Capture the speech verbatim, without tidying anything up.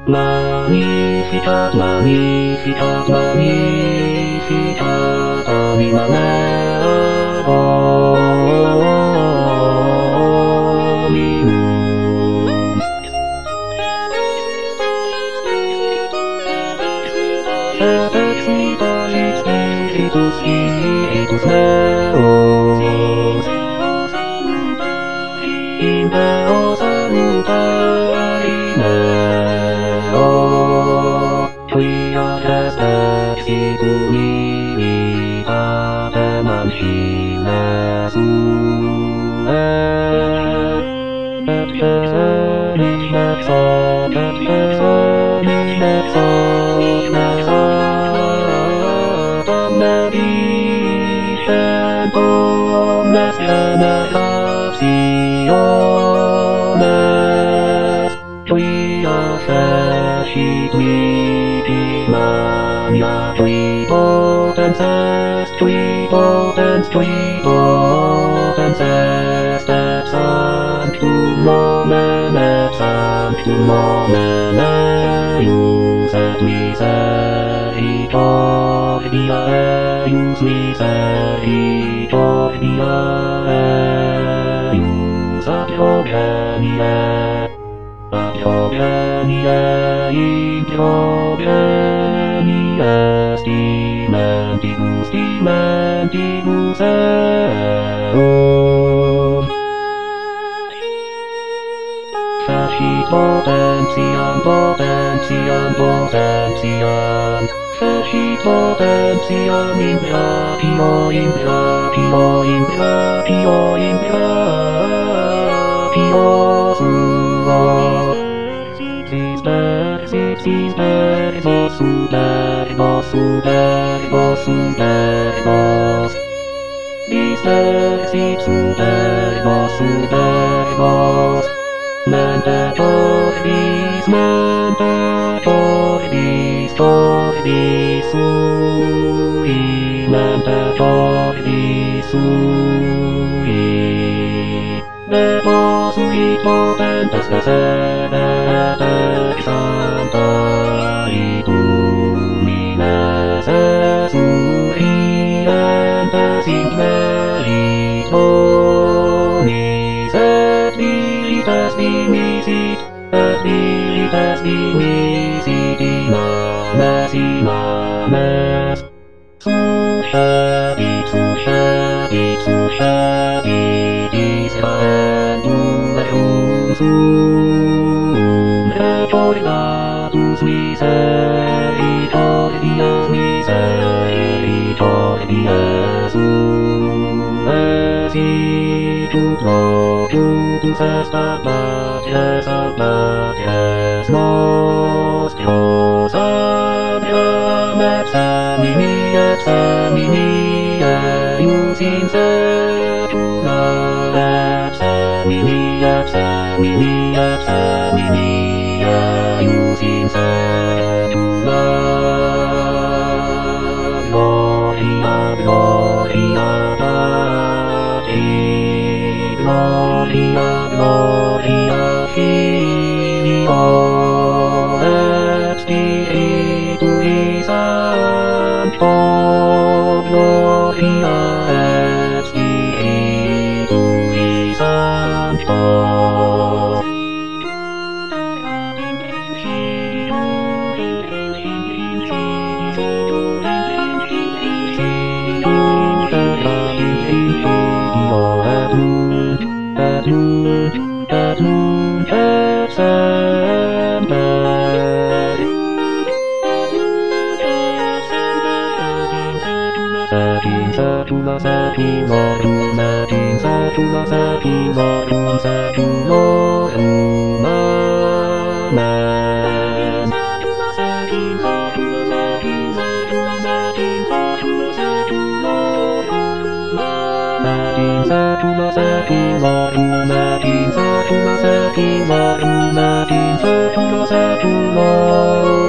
Magnificat, magnificat, magnificat, anima mea Dominum. Et exultavit Spiritus, Spiritus meus, in Deo salutari meo, quia est exitus militatem ancilla sue, et genis nexot, et genis nexot, nexatam medicent omnes generationes, quia fecit mihi mania, qui potens est, qui potens, qui potens est, et sanctum nomen, et sanctum nomen eius, et misericordia eius, misericordia eius, ad Diogenie, ad Diogenie, in Diogenie, stimentibus, stimentibus eum. Fecit potentiam, potentiam, potentiam, fecit potentiam in gratio, in gratio, in gratio, in gratio suo. Sis persis, sis verbos, superbos, superbos, superbos, sis persis, superbos, superbos, mente torbis, mente torbis, torbis sui, mente torbis sui, deposuit potentes recebe et exanta itumines esurientes in meritonis, et virites dimisit, et virites dimisit in ames, in ames. Sucedit, sucedit, sucedit Israelum eum sum, recordatus misericordias, misericordias suae, situt locutus est ad patres, ad patres nostros, Abraham et semini, et semini eius in saecula, et semini, et semini, et semini eius in saecula. Gloria, gloria Patri, gloria, gloria Filio, et Spiritui Sancto, gloria et Spiritui Sancto. Et nunc, et nunc, et semper, et in saecula saeculorum, et in saecula saeculorum, saeculorum, amen. Et in saecula saeculorum, et in saecula saeculorum, et in saecula saeculorum, et in saecula saeculorum, et in saecula saeculorum.